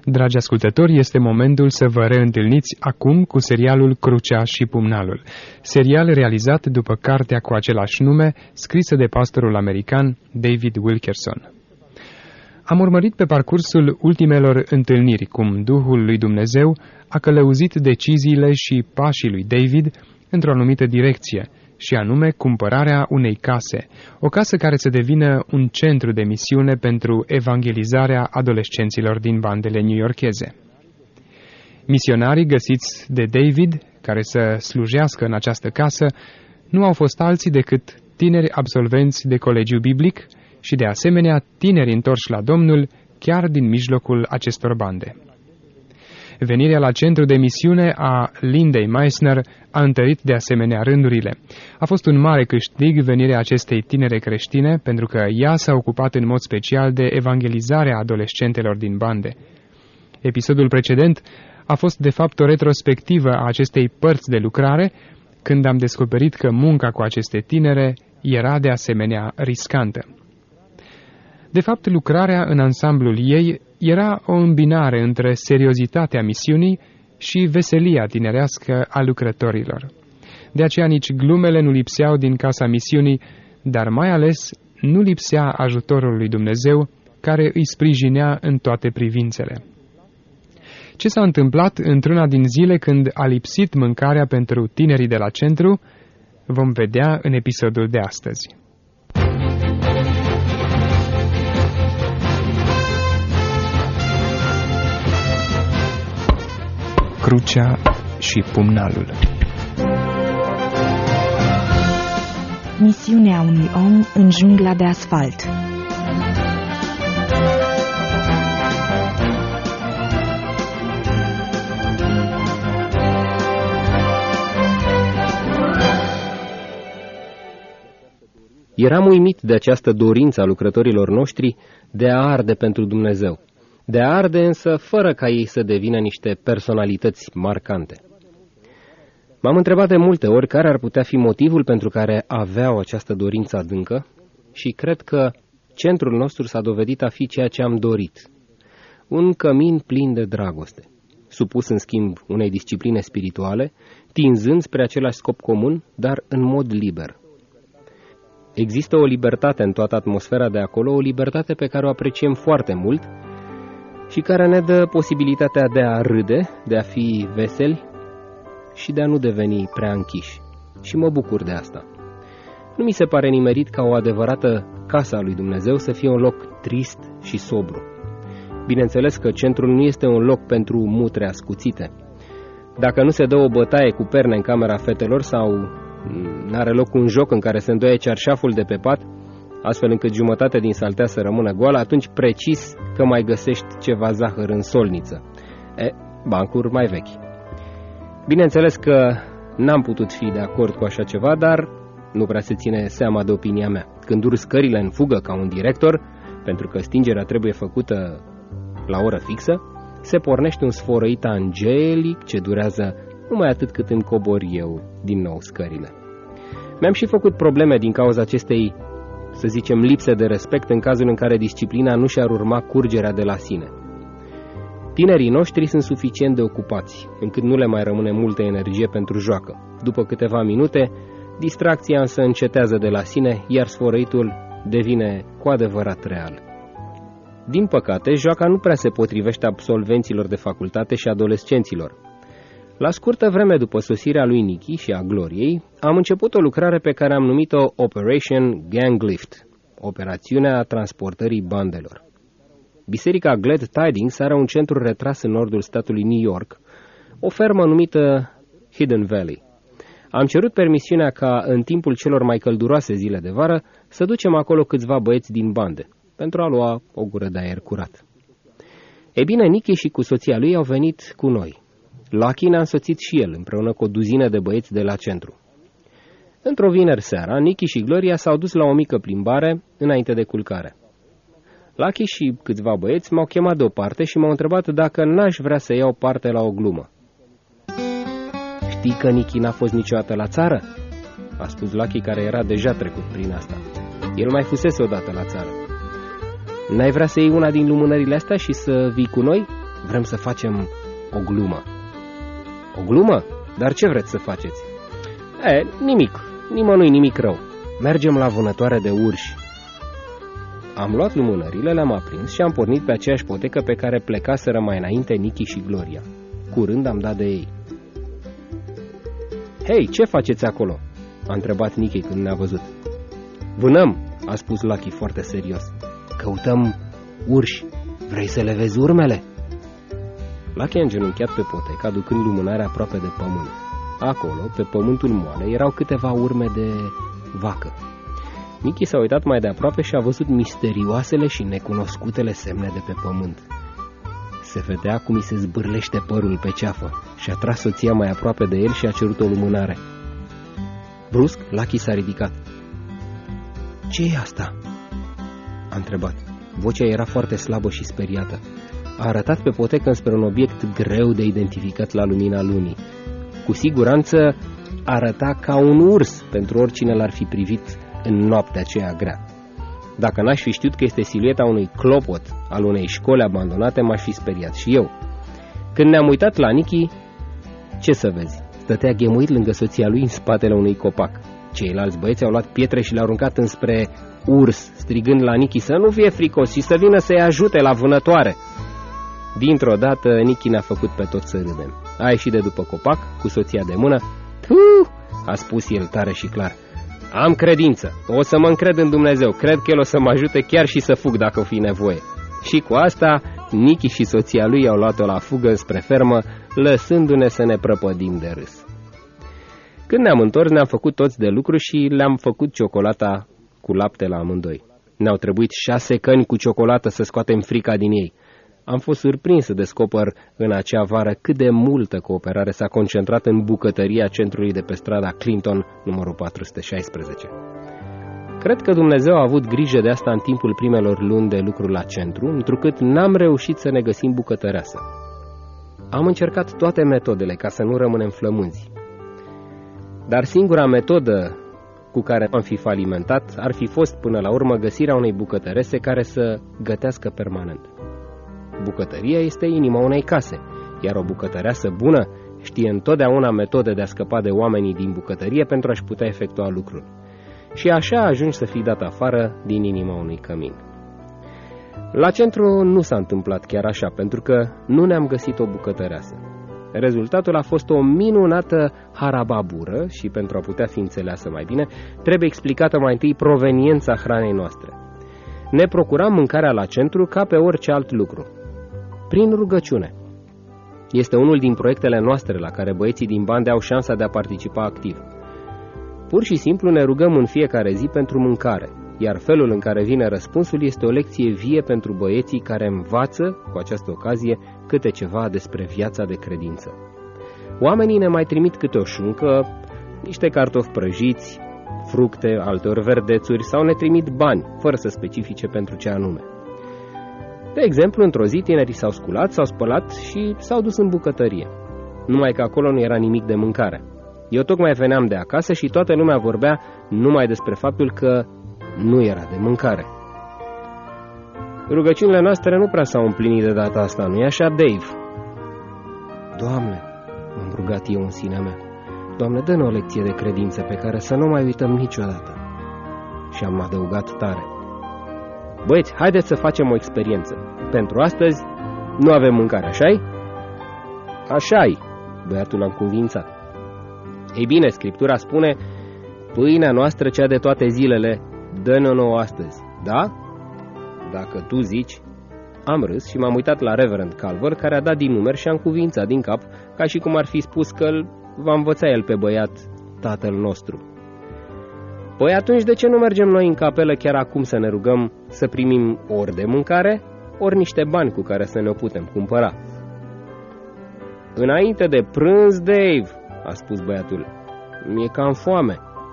Dragi ascultători, este momentul să vă reîntâlniți acum cu serialul Crucea și Pumnalul, serial realizat după cartea cu același nume, scrisă de pastorul american David Wilkerson. Am urmărit pe parcursul ultimelor întâlniri cum Duhul lui Dumnezeu a călăuzit deciziile și pașii lui David într-o anumită direcție, și anume cumpărarea unei case, o casă care să devină un centru de misiune pentru evangelizarea adolescenților din bandele newyorkeze. Misionarii găsiți de David, care să slujească în această casă, nu au fost alții decât tineri absolvenți de colegiu biblic și, de asemenea, tineri întorși la Domnul, chiar din mijlocul acestor bande. Venirea la centru de misiune a Lindei Meissner a întărit de asemenea rândurile. A fost un mare câștig venirea acestei tinere creștine, pentru că ea s-a ocupat în mod special de evangelizarea adolescentelor din bande. Episodul precedent a fost de fapt o retrospectivă a acestei părți de lucrare, când am descoperit că munca cu aceste tinere era de asemenea riscantă. De fapt, lucrarea în ansamblul ei era o îmbinare între seriozitatea misiunii și veselia tinerească a lucrătorilor. De aceea nici glumele nu lipseau din casa misiunii, dar mai ales nu lipsea ajutorul lui Dumnezeu, care îi sprijinea în toate privințele. Ce s-a întâmplat într-una din zile când a lipsit mâncarea pentru tinerii de la centru, vom vedea în episodul de astăzi. Crucea și Pumnalul. Misiunea unui om în jungla de asfalt. Eram uimit de această dorință a lucrătorilor noștri de a arde pentru Dumnezeu. De a arde însă fără ca ei să devină niște personalități marcante. M-am întrebat de multe ori care ar putea fi motivul pentru care aveau această dorință adâncă și cred că centrul nostru s-a dovedit a fi ceea ce am dorit. Un cămin plin de dragoste, supus în schimb unei discipline spirituale, tinzând spre același scop comun, dar în mod liber. Există o libertate în toată atmosfera de acolo, o libertate pe care o apreciem foarte mult și care ne dă posibilitatea de a râde, de a fi veseli și de a nu deveni prea închiși. Și mă bucur de asta. Nu mi se pare nimerit ca o adevărată casă a lui Dumnezeu să fie un loc trist și sobru. Bineînțeles că centrul nu este un loc pentru mutre ascuțite. Dacă nu se dă o bătaie cu perne în camera fetelor sau n-are loc un joc în care se îndoie cearșaful de pe pat, astfel încât jumătate din saltea să rămână goală, atunci precis că mai găsești ceva zahăr în solniță. Bancuri mai vechi. Bineînțeles că n-am putut fi de acord cu așa ceva, dar nu prea se ține seama de opinia mea. Când urc scările în fugă ca un director, pentru că stingerea trebuie făcută la oră fixă, se pornește un sfărăit angelic ce durează numai atât cât îmi cobor eu din nou scările. Mi-am și făcut probleme din cauza acestei, să zicem, lipse de respect în cazul în care disciplina nu și-ar urma curgerea de la sine. Tinerii noștri sunt suficient de ocupați, încât nu le mai rămâne multă energie pentru joacă. După câteva minute, distracția însă încetează de la sine, iar sfărăitul devine cu adevărat real. Din păcate, joaca nu prea se potrivește absolvenților de facultate și adolescenților. La scurtă vreme după sosirea lui Nicky și a Gloriei, am început o lucrare pe care am numit-o Operation Gang Lift, operațiunea transportării bandelor. Biserica Glad Tidings are un centru retras în nordul statului New York, o fermă numită Hidden Valley. Am cerut permisiunea ca, în timpul celor mai călduroase zile de vară, să ducem acolo câțiva băieți din bande, pentru a lua o gură de aer curat. Ei bine, Nicky și cu soția lui au venit cu noi. Lucky ne-a însoțit și el, împreună cu o duzină de băieți de la centru. Într-o vineri seara, Nicky și Gloria s-au dus la o mică plimbare înainte de culcare. Lucky și câțiva băieți m-au chemat deoparte și m-au întrebat dacă n-aș vrea să iau parte la o glumă. Știi că Nicky n-a fost niciodată la țară? A spus Lucky, care era deja trecut prin asta. El mai fusese odată la țară. N-ai vrea să iei una din lumânările astea și să vii cu noi? vrem să facem o glumă. O glumă? Dar ce vreți să faceți? Nimic, nimănui nimic rău. Mergem la vânătoare de urși. Am luat lumânările, le-am aprins și am pornit pe aceeași potecă pe care plecaseră mai înainte Nicky și Gloria. Curând am dat de ei. Hei, ce faceți acolo? A întrebat Nicky când ne-a văzut. Vânăm, a spus Lucky foarte serios. Căutăm urși. Vrei să le vezi urmele? Lucky a îngenunchiat pe potecă, aducând lumânarea aproape de pământ. Acolo, pe pământul moale, erau câteva urme de vacă. Nicky s-a uitat mai de aproape și a văzut misterioasele și necunoscutele semne de pe pământ. Se vedea cum îi se zbârlește părul pe ceafă și a tras soția mai aproape de el și a cerut o lumânare. Brusc, Lucky s-a ridicat. Ce e asta? A întrebat. Vocea era foarte slabă și speriată. A arătat pe potecă înspre un obiect greu de identificat la lumina lunii. Cu siguranță arăta ca un urs pentru oricine l-ar fi privit în noaptea aceea grea. Dacă n-aș fi știut că este silueta unui clopot al unei școli abandonate, m-aș fi speriat și eu. Când ne-am uitat la Nicky, ce să vezi, stătea ghemuit lângă soția lui în spatele unui copac. Ceilalți băieți au luat pietre și le-au aruncat înspre urs, strigând la Nicky să nu fie fricos și să vină să-i ajute la vânătoare. Dintr-o dată, Nicky ne-a făcut pe toți să râdem. A ieșit de după copac, cu soția de mână. A spus el tare și clar. Am credință, o să mă încred în Dumnezeu, cred că El o să mă ajute chiar și să fug dacă o fi nevoie. Și cu asta, Nicky și soția lui au luat-o la fugă spre fermă, lăsându-ne să ne prăpădim de râs. Când ne-am întors, ne-am făcut toți de lucru și le-am făcut ciocolata cu lapte la amândoi. Ne-au trebuit 6 căni cu ciocolată să scoatem frica din ei. Am fost surprins să descoper în acea vară cât de multă cooperare s-a concentrat în bucătăria centrului de pe strada Clinton, numărul 416. Cred că Dumnezeu a avut grijă de asta în timpul primelor luni de lucru la centru, întrucât n-am reușit să ne găsim bucătăreasă. Am încercat toate metodele ca să nu rămânem flămânzi. Dar singura metodă cu care am fi falimentat ar fi fost până la urmă găsirea unei bucătărese care să gătească permanent. Bucătăria este inima unei case, iar o bucătăreasă bună știe întotdeauna metode de a scăpa de oamenii din bucătărie pentru a-și putea efectua lucrul. Și așa ajungi să fii dat afară din inima unui cămin. La centru nu s-a întâmplat chiar așa, pentru că nu ne-am găsit o bucătăreasă. Rezultatul a fost o minunată harababură și, pentru a putea fi înțeleasă mai bine, trebuie explicată mai întâi proveniența hranei noastre. Ne procuram mâncarea la centru ca pe orice alt lucru, prin rugăciune. Este unul din proiectele noastre la care băieții din bandă au șansa de a participa activ. Pur și simplu ne rugăm în fiecare zi pentru mâncare, iar felul în care vine răspunsul este o lecție vie pentru băieții care învață, cu această ocazie, câte ceva despre viața de credință. Oamenii ne mai trimit câte o șuncă, niște cartofi prăjiți, fructe, alteori verdețuri, sau ne trimit bani, fără să specifice pentru ce anume. De exemplu, într-o zi tinerii s-au sculat, s-au spălat și s-au dus în bucătărie. Numai că acolo nu era nimic de mâncare. Eu tocmai veneam de acasă și toată lumea vorbea numai despre faptul că nu era de mâncare. Rugăciunile noastre nu prea s-au împlinit de data asta, nu-i așa, Dave? Doamne, m-am rugat eu în sinea mea, Doamne, dă-ne o lecție de credință pe care să nu mai uităm niciodată. Și am adăugat tare. Băieți, haideți să facem o experiență. Pentru astăzi nu avem mâncare, așa-i? Așa-i, băiatul l-am convințat. Ei bine, Scriptura spune, pâinea noastră cea de toate zilele, dă-ne-o nouă astăzi, da? Dacă tu zici. Am râs și m-am uitat la Reverend Calver, care a dat din numeri și am cuvințat din cap, ca și cum ar fi spus că va învăța el pe băiat Tatăl nostru. Păi atunci de ce nu mergem noi în capelă chiar acum să ne rugăm să primim ori de mâncare, ori niște bani cu care să ne-o putem cumpăra? Înainte de prânz, Dave, a spus băiatul. Mi-e cam foame.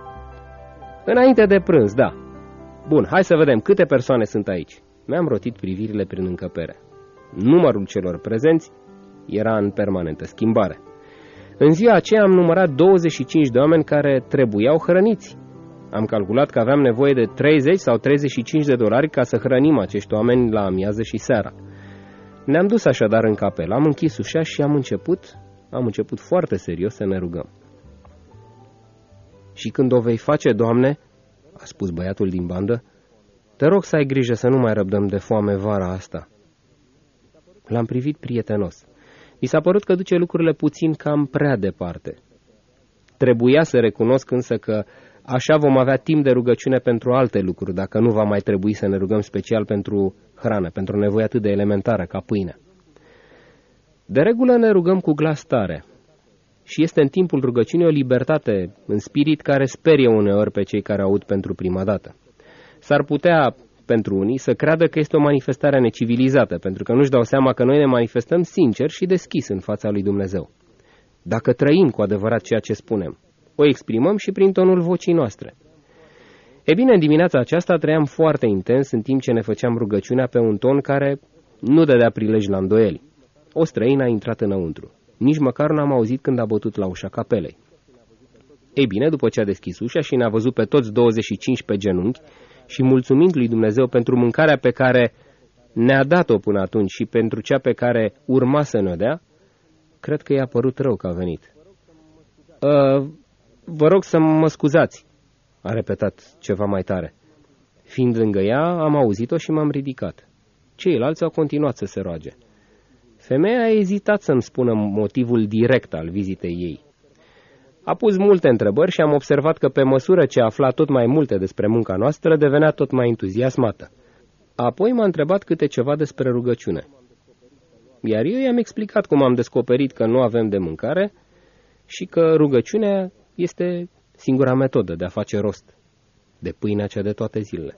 Înainte de prânz, da. Bun, hai să vedem câte persoane sunt aici. Mi-am rotit privirile prin încăpere. Numărul celor prezenți era în permanentă schimbare. În ziua aceea am numărat 25 de oameni care trebuiau hrăniți. Am calculat că aveam nevoie de 30 sau 35 de dolari ca să hrănim acești oameni la amiază și seara. Ne-am dus așadar în capelă, am închis ușa și am început foarte serios să ne rugăm. Și când o vei face, Doamne, a spus băiatul din bandă, te rog să ai grijă să nu mai răbdăm de foame vara asta. L-am privit prietenos. Mi s-a părut că duce lucrurile puțin cam prea departe. Trebuia să recunosc însă că așa vom avea timp de rugăciune pentru alte lucruri, dacă nu va mai trebui să ne rugăm special pentru hrană, pentru o nevoie atât de elementară ca pâine. De regulă ne rugăm cu glas tare și este în timpul rugăciunii o libertate în spirit care sperie uneori pe cei care aud pentru prima dată. S-ar putea, pentru unii, să creadă că este o manifestare necivilizată, pentru că nu-și dau seama că noi ne manifestăm sincer și deschis în fața lui Dumnezeu. Dacă trăim cu adevărat ceea ce spunem, o exprimăm și prin tonul vocii noastre. E bine, în dimineața aceasta trăiam foarte intens în timp ce ne făceam rugăciunea pe un ton care nu dădea prilej la îndoieli. O străină a intrat înăuntru. Nici măcar n-am auzit când a bătut la ușa capelei. Ei bine, după ce a deschis ușa și ne-a văzut pe toți 25 pe genunchi și mulțumind lui Dumnezeu pentru mâncarea pe care ne-a dat-o până atunci și pentru cea pe care urma să ne-o dea, cred că i-a părut rău că a venit. Vă rog să mă scuzați, a repetat ceva mai tare. Fiind lângă ea, am auzit-o și m-am ridicat. Ceilalți au continuat să se roage. Femeia a ezitat să-mi spună motivul direct al vizitei ei. A pus multe întrebări și am observat că pe măsură ce afla tot mai multe despre munca noastră, devenea tot mai entuziasmată. Apoi m-a întrebat câte ceva despre rugăciune. Iar eu i-am explicat cum am descoperit că nu avem de mâncare și că rugăciunea este singura metodă de a face rost de pâinea cea de toate zilele.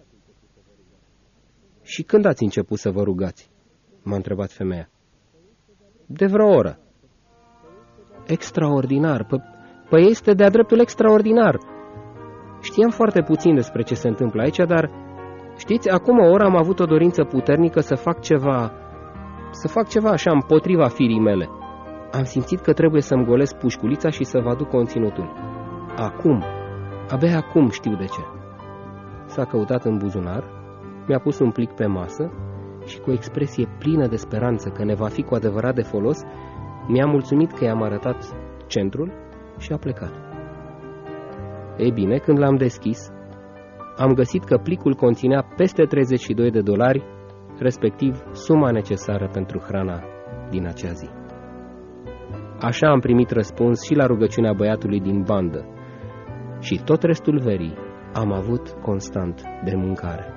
Și când ați început să vă rugați? M-a întrebat femeia. De vreo oră. Extraordinar. Păi este de-a dreptul extraordinar. Știam foarte puțin despre ce se întâmplă aici, dar știți, acum o oră am avut o dorință puternică să fac ceva așa împotriva firii mele. Am simțit că trebuie să-mi golesc pușculița și să vă aduc conținutul. Acum, abia acum știu de ce. S-a căutat în buzunar, mi-a pus un plic pe masă și cu o expresie plină de speranță că ne va fi cu adevărat de folos, mi-a mulțumit că i-am arătat centrul și a plecat. Ei bine, când l-am deschis, am găsit că plicul conținea peste $32, respectiv suma necesară pentru hrana din acea zi. Așa am primit răspuns și la rugăciunea băiatului din bandă și tot restul verii am avut constant de mâncare.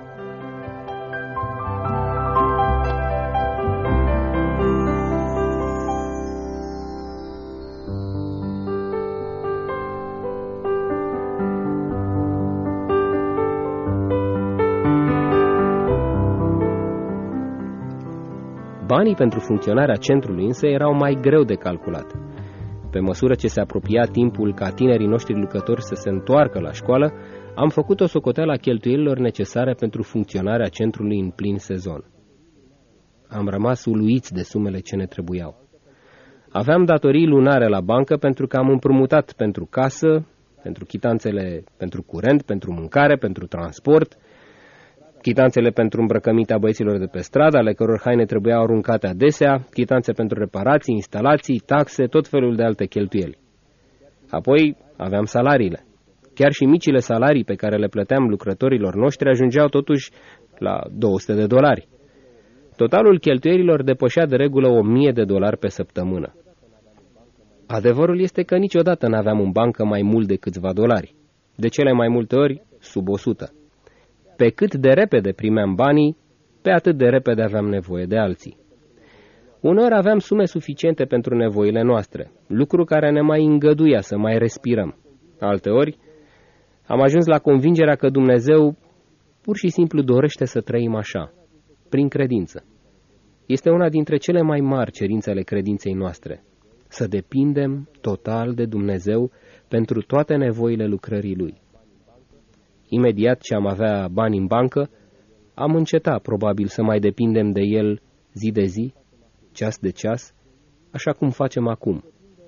Banii pentru funcționarea centrului însă erau mai greu de calculat. Pe măsură ce se apropia timpul ca tinerii noștri lucrători să se întoarcă la școală, am făcut o socoteală a cheltuielilor necesare pentru funcționarea centrului în plin sezon. Am rămas uluiți de sumele ce ne trebuiau. Aveam datorii lunare la bancă pentru că am împrumutat pentru casă, pentru chitanțele pentru curent, pentru mâncare, pentru transport, chitanțele pentru îmbrăcămintea băieților de pe stradă, ale căror haine trebuiau aruncate adesea, chitanțe pentru reparații, instalații, taxe, tot felul de alte cheltuieli. Apoi aveam salariile. Chiar și micile salarii pe care le plăteam lucrătorilor noștri ajungeau totuși la $200. Totalul cheltuielilor depășea de regulă $1000 pe săptămână. Adevărul este că niciodată n-aveam în bancă mai mult de câțiva dolari, de cele mai multe ori sub 100. Pe cât de repede primeam banii, pe atât de repede aveam nevoie de alții. Uneori aveam sume suficiente pentru nevoile noastre, lucru care ne mai îngăduia să mai respirăm. Alteori, am ajuns la convingerea că Dumnezeu pur și simplu dorește să trăim așa, prin credință. Este una dintre cele mai mari cerințe ale credinței noastre, să depindem total de Dumnezeu pentru toate nevoile lucrării Lui. Imediat ce am avea bani în bancă, am încetat probabil să mai depindem de El zi de zi, ceas de ceas, așa cum facem acum.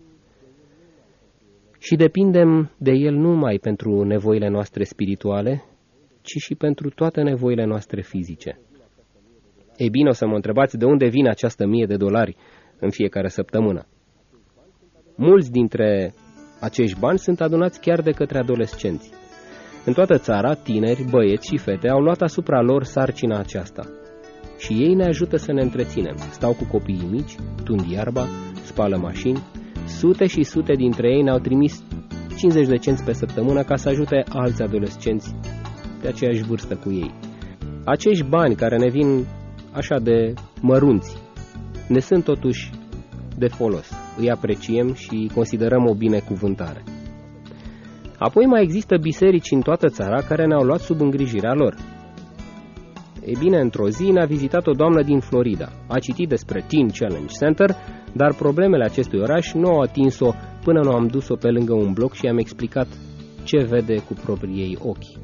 Și depindem de El nu numai pentru nevoile noastre spirituale, ci și pentru toate nevoile noastre fizice. Ei bine, o să mă întrebați de unde vine această $1000 în fiecare săptămână. Mulți dintre acești bani sunt adunați chiar de către adolescenți. În toată țara, tineri, băieți și fete au luat asupra lor sarcina aceasta. Și ei ne ajută să ne întreținem. Stau cu copiii mici, tund iarba, spală mașini. Sute și sute dintre ei ne-au trimis 50 de cenți pe săptămână ca să ajute alți adolescenți de aceeași vârstă cu ei. Acești bani care ne vin așa de mărunți ne sunt totuși de folos. Îi apreciem și considerăm o binecuvântare. Apoi mai există biserici în toată țara care ne-au luat sub îngrijirea lor. Ei bine, într-o zi ne-a vizitat o doamnă din Florida. A citit despre Teen Challenge Center, dar problemele acestui oraș nu au atins-o până nu am dus-o pe lângă un bloc și am explicat ce vede cu proprii ei ochi.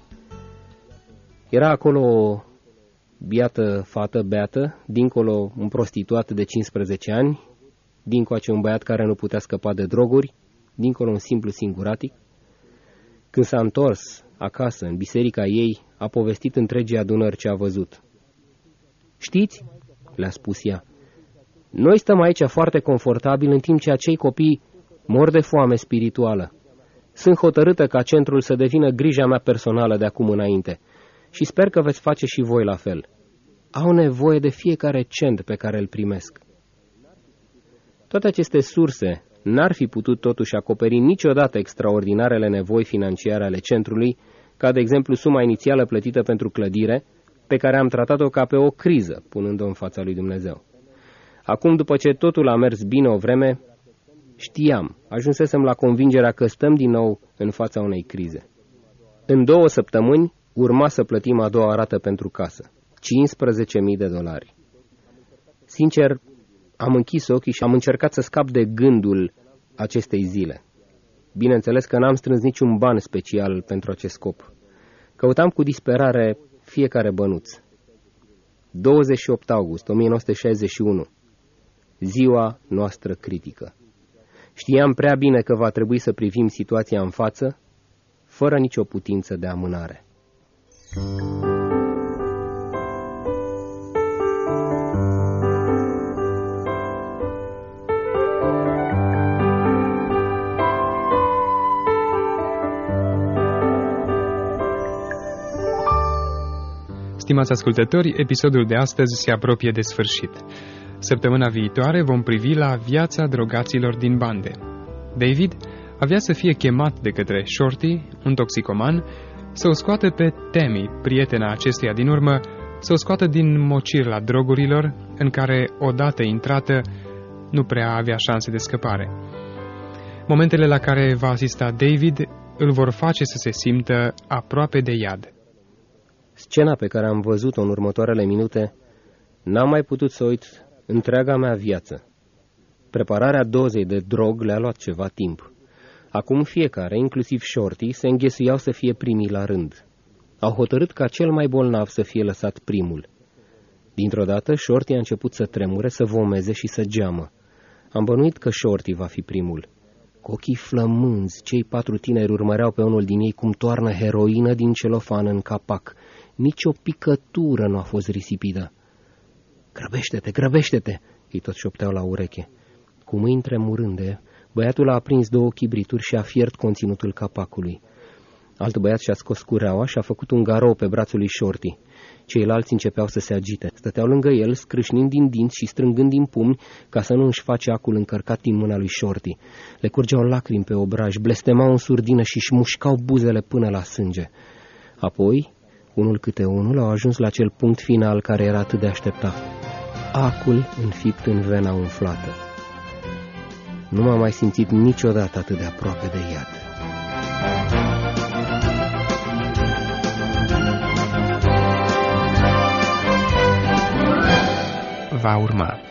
Era acolo o biată fată beată, dincolo un prostituat de 15 ani, dincoace un băiat care nu putea scăpa de droguri, dincolo un simplu singuratic. Când s-a întors acasă, în biserica ei, a povestit întregii adunări ce a văzut. Știți, le-a spus ea, noi stăm aici foarte confortabil în timp ce acei copii mor de foame spirituală. Sunt hotărâtă ca centrul să devină grija mea personală de acum înainte și sper că veți face și voi la fel. Au nevoie de fiecare cent pe care îl primesc. Toate aceste surse n-ar fi putut totuși acoperi niciodată extraordinarele nevoi financiare ale centrului, ca de exemplu suma inițială plătită pentru clădire, pe care am tratat-o ca pe o criză, punând-o în fața lui Dumnezeu. Acum, după ce totul a mers bine o vreme, ajunsesem la convingerea că stăm din nou în fața unei crize. În 2 săptămâni urma să plătim a doua rată pentru casă, $15.000. Sincer, am închis ochii și am încercat să scap de gândul acestei zile. Bineînțeles că n-am strâns niciun ban special pentru acest scop. Căutam cu disperare fiecare bănuț. 28 august 1961. Ziua noastră critică. Știam prea bine că va trebui să privim situația în față, fără nicio putință de amânare. Stimați ascultători, episodul de astăzi se apropie de sfârșit. Săptămâna viitoare vom privi la viața drogaților din bande. David avea să fie chemat de către Shorty, un toxicoman, să o scoată pe Tammy, prietena acestuia din urmă, să o scoată din mocirla drogurilor, în care, odată intrată, nu prea avea șanse de scăpare. Momentele la care va asista David îl vor face să se simtă aproape de iad. Scena pe care am văzut-o în următoarele minute n-am mai putut să uit întreaga mea viață. Prepararea dozei de drog le-a luat ceva timp. Acum fiecare, inclusiv Shorty, se înghesuiau să fie primii la rând. Au hotărât ca cel mai bolnav să fie lăsat primul. Dintr-o dată, Shorty a început să tremure, să vomeze și să geamă. Am bănuit că Shorty va fi primul. Cu ochii flămânzi, cei 4 tineri urmăreau pe unul din ei cum toarnă heroină din celofan în capac. Nici o picătură nu a fost risipită. Grăbește-te, grăbește-te!" îi tot șopteau la ureche. Cu mâini tremurânde, băiatul a aprins 2 chibrituri și a fiert conținutul capacului. Alt băiat și-a scos cureaua și a făcut un garou pe brațul lui Shorty. Ceilalți începeau să se agite. Stăteau lângă el, scrâșnind din dinți și strângând din pumni ca să nu își face acul încărcat din mâna lui Shorty. Le curgeau lacrimi pe obraj, blestemau în surdină și își mușcau buzele până la sânge. Apoi, unul câte unul, au ajuns la acel punct final care era atât de așteptat. Acul înfipt în vena umflată. Nu m-am mai simțit niciodată atât de aproape de iad. Va urma.